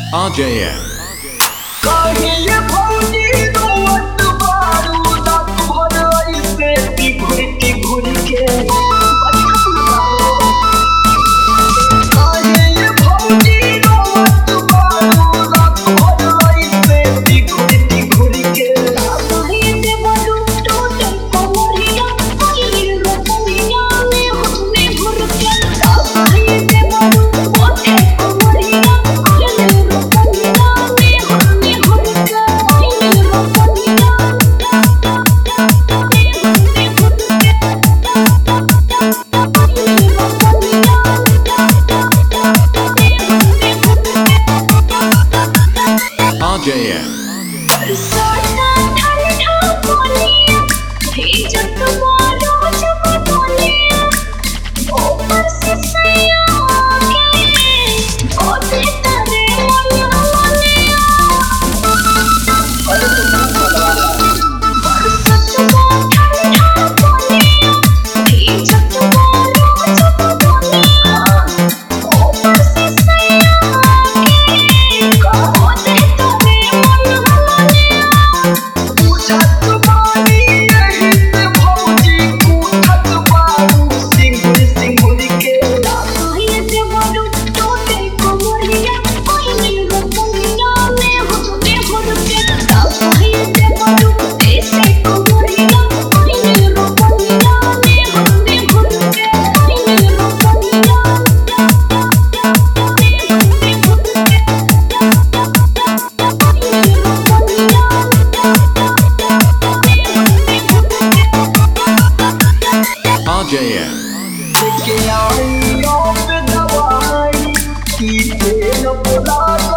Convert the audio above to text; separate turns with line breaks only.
RJM.
कहिए भौजी रोवत बारू ना तोहर ऐसे टिघुर के कहिए भौजी रोवत बारू ना तोहर ऐसे टिघुर के
कहीं से बलू टूटे कोमरिया कोई रोटियां में हमने भर के कहीं से बलू टूटे कोमरिया कोई रोटियां में हमने भर के रोटियां
RJM.
सोना ठंडा बोलिया भीजत मारो जब बोलिया ऊपर से सैया के ओते तरे मोला मोलिया बरसत ठंडा बोलिया भीजत मारो जब बोलिया ऊपर से सैया के ओते तरे मोला मोलिया
बुझत बानी यही से भौजी कूटत बारू सिंगुर के
कहीं से बलू टूटे कोमरिया कोई रोटियां में हमने भर के कहीं से बलू ऐसे कोमरिया कोई रोटियां में हमने भर के रोटियां
RJM.
के आई पे दवाई की तेल बुला